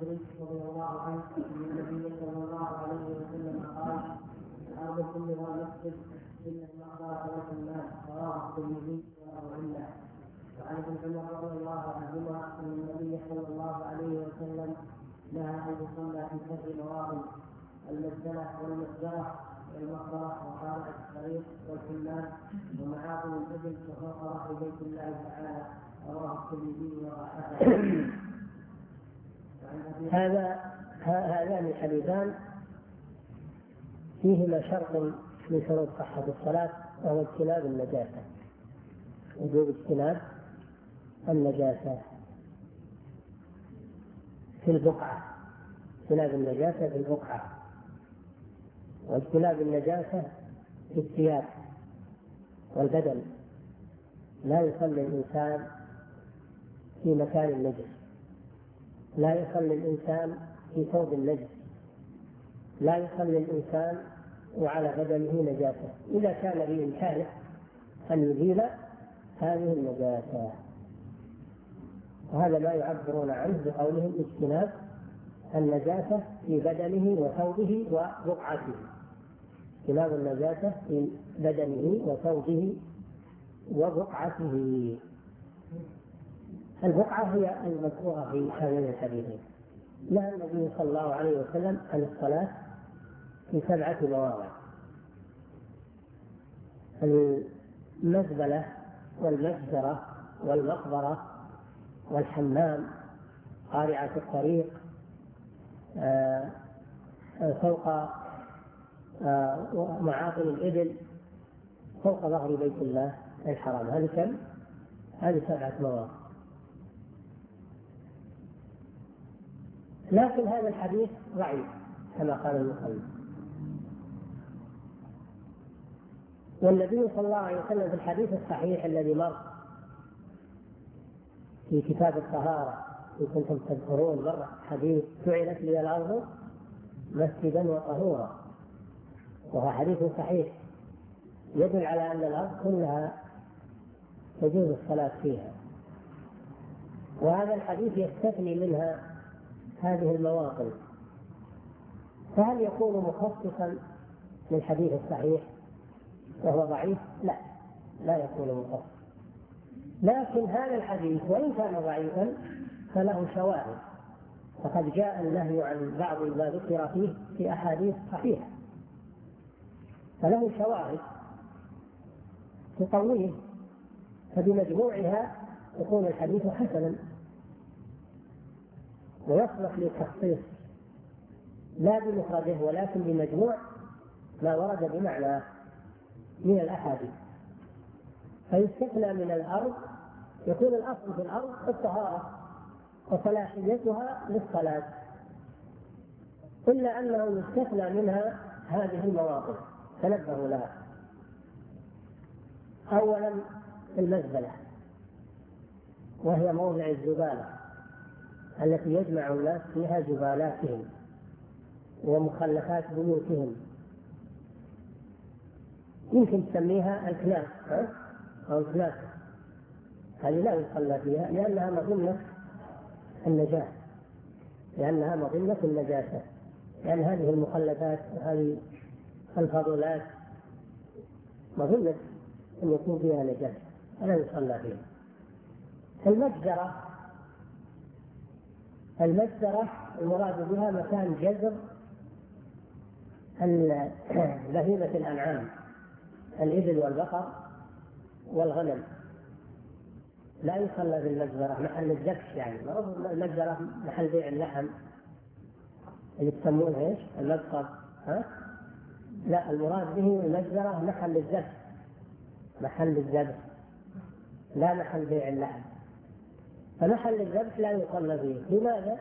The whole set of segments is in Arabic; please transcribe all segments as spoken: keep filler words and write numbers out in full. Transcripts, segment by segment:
الخدري رضي الله عنه ان النبي صلى الله عليه وسلم قال: الارض كلها مسجد الا المقبره والحمام. رواه الترمذي وابو عله. وعن ابن عمر رضي الله عنهما ان النبي صلى الله عليه وسلم نهى ان يصلى في سبع مواطن: المسجله والمسجره والمقبره وقارعه الطريق والحمام ومعاقل الابل وفوق راس بيت الله تعالى. رواه الترمذي وصححه. هذا هذان الحديثان فيهما شرط من شروط صحة الصلاة، وهو اجتناب النجاسة، وجوب اجتناب النجاسة في البقعة، اجتناب النجاسة في البقعة، واجتناب النجاسة في الثياب والبدن. لا يصلي الإنسان في مكان نجس، لا يصلي الإنسان في ثوب النجس، لا يصلي الإنسان وعلى بدنه نجاسة إذا كان بإمكانه أن يزيل هذه النجاسة. وهذا ما يعبرون عنه بقولهم اجتناب النجاسة في بدنه وثوبه وبقعته. اجتناب النجاسة في بدنه وثوبه وبقعته. البقعة هي المذكورة في هذين الحديثين. نهى النبي صلى الله عليه وسلم عن الصلاة في سبعة مواضع: المزبلة والمجزرة والمقبرة والحمام، قارعة الطريق، آه فوق آه معاقل الإبل، فوق ظهر بيت الله الحرام. هذه كم؟ هذه سبعة مواضع. لكن هذا الحديث ضعيف كما قال المصنف. والنبي صلى الله عليه وسلم في الحديث الصحيح الذي مر في كتاب الطهارة، إن كنتم تذكرون، مر حديث: جعلت لي الأرض مسجدا وطهورا، وهو حديث صحيح يدل على أن الأرض كلها تجوز الصلاة فيها. وهذا الحديث يستثني منها هذه المواطن، فهل يكون مخصصا للحديث الصحيح وهو ضعيف؟ لا، لا يكون مخصصا. لكن هذا الحديث وإن كان ضعيفا فله شواهد، فقد جاء النهي عن بعض ما ذكر فيه في أحاديث صحيحة، فله شواهد تقويه، فبمجموعها يكون الحديث حسنا ويصلح للتخصيص لا بمفرده ولكن بمجموع ما ورد بمعنى من الأحاديث. فيستثنى من الأرض، يكون الأصل في الأرض الطهارة وصلاحيتها للصلاة، إلا أنه يستثنى منها هذه المواطن، تنبهوا لها. أولا المزبلة، وهي موضع الزبالة التي يجمع الناس فيها زبالاتهم ومخلفات بيوتهم. يمكن تسميها الكناس أو الكناس، هذه لا يصلى فيها لأنها مظنة النجاسة، لأنها مظنة النجاسة، لأن هذه المخلفات وهذه الفضلات مظنة أن يكون فيها نجاسة، فلا يصلى فيها. المجزرة، المجزرة المراد بها مكان جزر بهيمة الأنعام، الإبل والبقر والغنم، لا يصلى في المجزرة محل الذبح، يعني المجزرة محل بيع اللحم اللي تسمونه ايش؟ المذقب، ها؟ لا، المراد به المجزرة محل الذبح، محل الذبح لا محل بيع اللحم. فمحل الذبح لا يصلى فيه. لماذا؟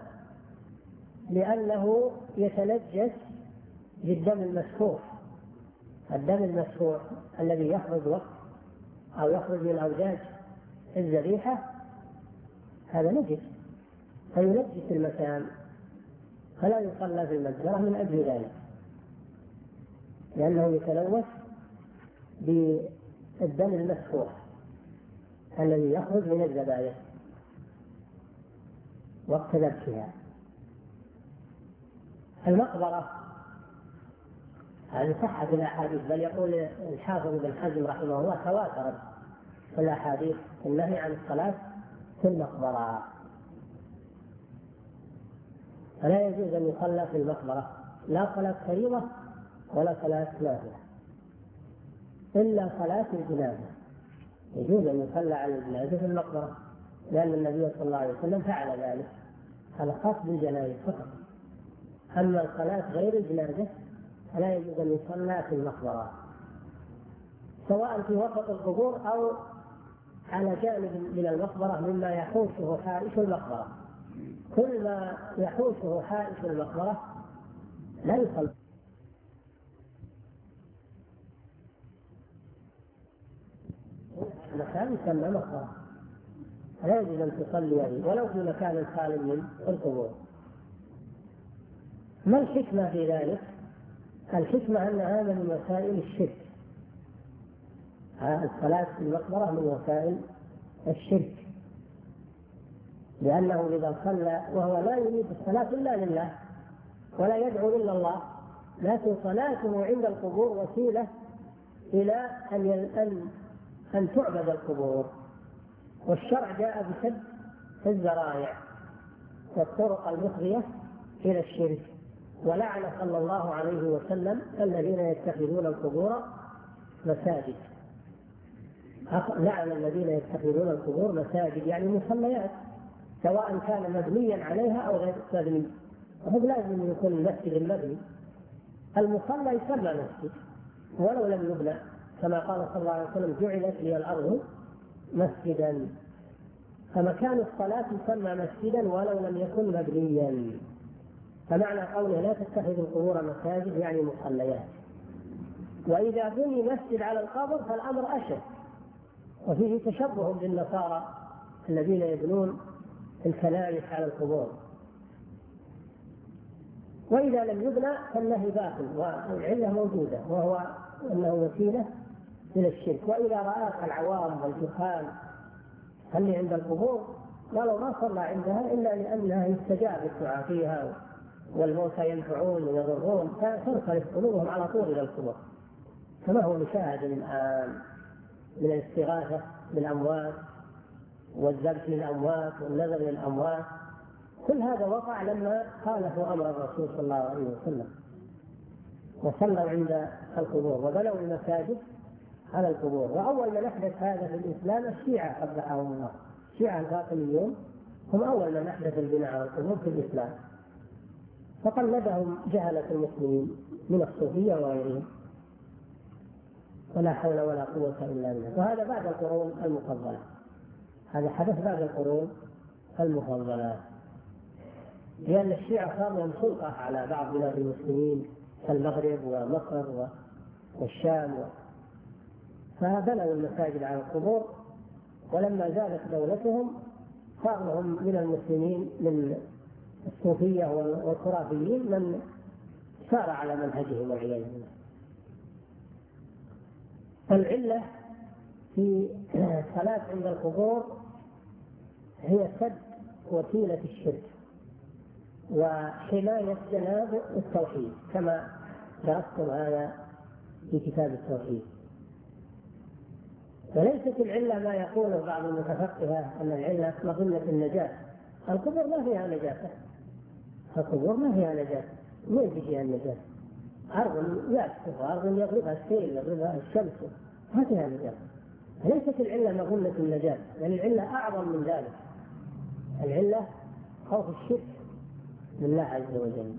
لأنه يتنجس بالدم المسفوح. الدم المسفوح الذي يخرج وقت أو يخرج من أوجاج الذبيحة هذا نجس، فينجس المكان، فلا يصلى في المجزرة من أجل ذلك، لأنه يتلوث بالدم المسفوح الذي يخرج من الذبائح وقت ذبحها. المقبرة هذه صحت الأحاديث، بل يقول الحافظ بن حزم رحمه الله تواترت الأحاديث النهي عن الصلاة في المقبرة، فلا يجوز أن يصلى في المقبرة لا صلاة فريضة ولا صلاة نافلة، إلا صلاة الجنازة يجوز أن يصلى على الجنازة في المقبرة، لأن النبي صلى الله عليه وسلم فعل ذلك، هذا خاص بالجنائز فقط. أما الصلاة غير الجنازة فلا يجوز أن يصلى في المقبرة، سواء في وسط القبور أو على جانب من المقبرة مما يحوشه حائش المقبرة. كل ما يحوشه حائش المقبرة لا يصلى. المكان يسمى مقبرة لا يجوز أن تصلي فيه ولو في مكان خال من القبور. ما الحكمة في ذلك؟ الحكمة أن هذا من وسائل الشرك، الصلاة في المقبرة من وسائل الشرك، لأنه إذا صلى وهو لا يريد الصلاة إلا لله ولا يدعو إلا الله، لكن صلاته عند القبور وسيلة إلى أن أن أن تعبد القبور، والشرع جاء بسد الذرائع والطرق المفضية إلى الشرك، ولعن صلى الله عليه وسلم الذين يتخذون القبور مساجد. لعن الذين يتخذون القبور مساجد يعني مصليات، سواء كان مبنيا عليها أو غير مبني، وهو لازم يكون المسجد المبني. المصلى يسمى مسجد ولو لم يبنى، كما قال صلى الله عليه وسلم جعلت لي الأرض مسجدا، فمكان الصلاة يسمى مسجدا ولو لم يكن مبنيا. فمعنى قوله لا تتخذوا القبور مساجد يعني مصليات. وإذا بني مسجد على القبر فالأمر أشد، وفيه تشبه بالنصارى الذين يبنون الكنائس على القبور. وإذا لم يبنى فالنهي باطل والعلة موجودة، وهو أنه وسيلة إلى الشرك. وإذا رآك العوام والجهال اللي عند القبور قالوا ما صلى عندها إلا لأنها يستجاب الدعاء فيها والموتى ينفعون ويضرون، فتنصرف قلوبهم على طول إلى القبور، كما هو مشاهد الآن من الاستغاثة بالأموات والذبح للأموات والنذر للأموات. كل هذا وقع لما خالفوا أمر الرسول صلى الله عليه وسلم وصلوا عند القبور وبنوا المساجد على القبور. وأول من أحدث هذا في الإسلام الشيعة قبحهم الله، الشيعة الباطنيون هم أول من أحدث البناء على القبور في الإسلام، فقلدهم جهلة المسلمين من الصوفية وغيرهم، ولا حول ولا قوة إلا بالله. وهذا بعد القرون المفضلة، هذا حدث بعد القرون المفضلة، لأن الشيعة صار لهم سلطة على بعض بلاد المسلمين كالمغرب ومصر والشام، فبنوا المساجد على القبور. ولما زالت دولتهم صار لهم من المسلمين من الصوفية والخرافيين من سار على منهجهم والعياذ بالله. العلة في الصلاة عند القبور هي سد وسيلة الشرك وحماية جناب التوحيد، كما درستم هذا في كتاب التوحيد. وليست العلة ما يقوله بعض المتفقهة أن العلة مظنة النجاة. القبور ما فيها نجاسة، القبور ما فيها نجاسة، وين فيها النجاسة؟ أرض يأسف وأرض يضربها السيل يضربها الشمس، ما فيها نجاسة. ليست العلة مظنة النجاة، لأن العلة أعظم من ذلك. العلة خوف الشرك بالله عز وجل.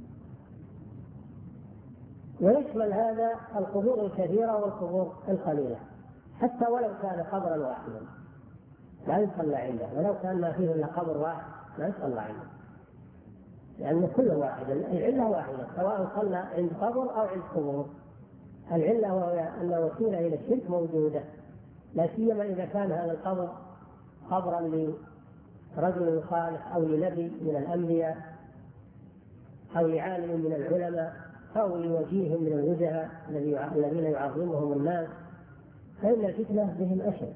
ويشمل هذا القبور الكثيرة والقبور القليلة، حتى ولو كان قبرا واحدا لا يصلى عنده، ولو كان ما فيه إلا قبر واحد لا يصلى عنده، لأن كل واحد العلة واحدة، سواء صلى عند قبر أو عند قبور. العلة وهي أن وسيلة إلى الشرك موجودة، لا سيما إذا كان هذا القبر قبرا لرجل صالح أو لنبي من الأنبياء أو لعالم من العلماء أو لوجيه من الوجهاء الذين يعظمهم الناس، فإن الفتنة بهم أشد.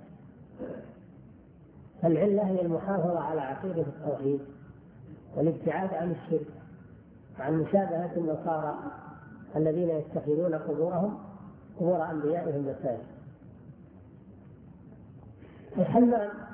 العلة هي المحافظة على عقيدة التوحيد والابتعاد عن الشرك. عن مشابهة النصارى الذين يتخذون قبورهم قبور أنبيائهم مساجد. الحمام